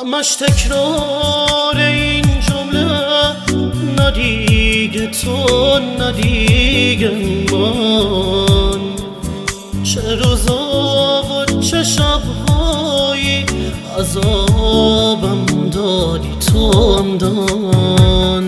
همش تکرار این جمله، ندیگه تو ندیگه من. چه روزا و چه شبهایی عذابم دادی تو همدان.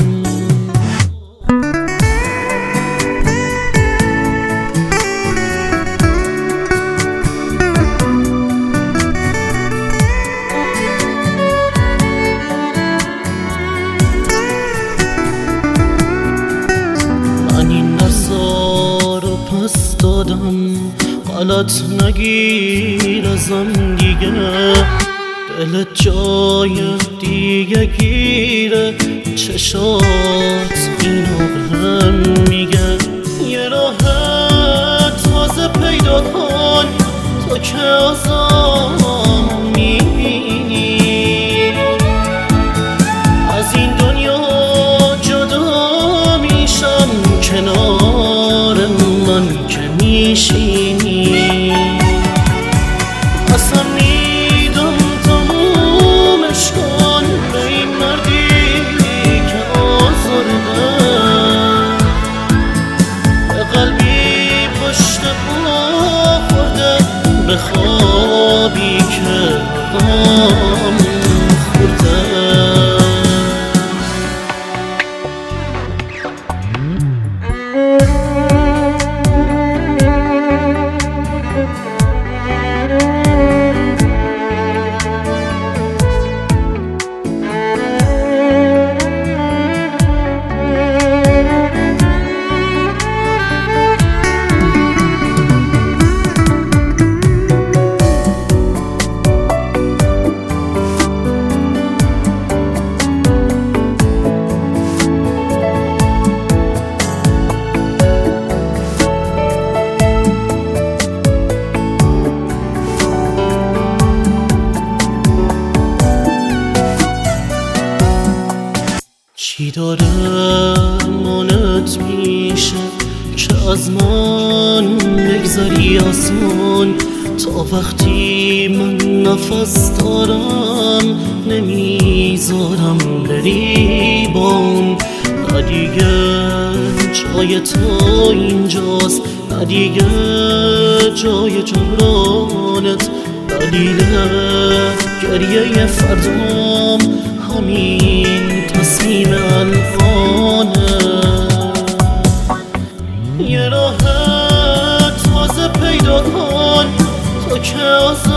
پس دادم غلط نگیر ازم دیگه، دلت جای دیگه گیره، چشات اینو بهم میگه. یه راه تازه پیدا کن تو که ازم میبینی، از این دنیا جدا میشم کنار من که میشینی. اصلا میدم تمومش کن به این مردی که آزرده، به قلبی پشت پا خورده، به خوابی که غم خورده. چی داره مانت میشه که از من بگذری آسان، تا وقتی من نفس دارم نمیذارم بری بام. نه دیگه جای تو اینجاست، نه دیگه جای جبرانت، دلیل گریه فردام همین تصمیم الانه. یه راه تازه پیدا کن تو که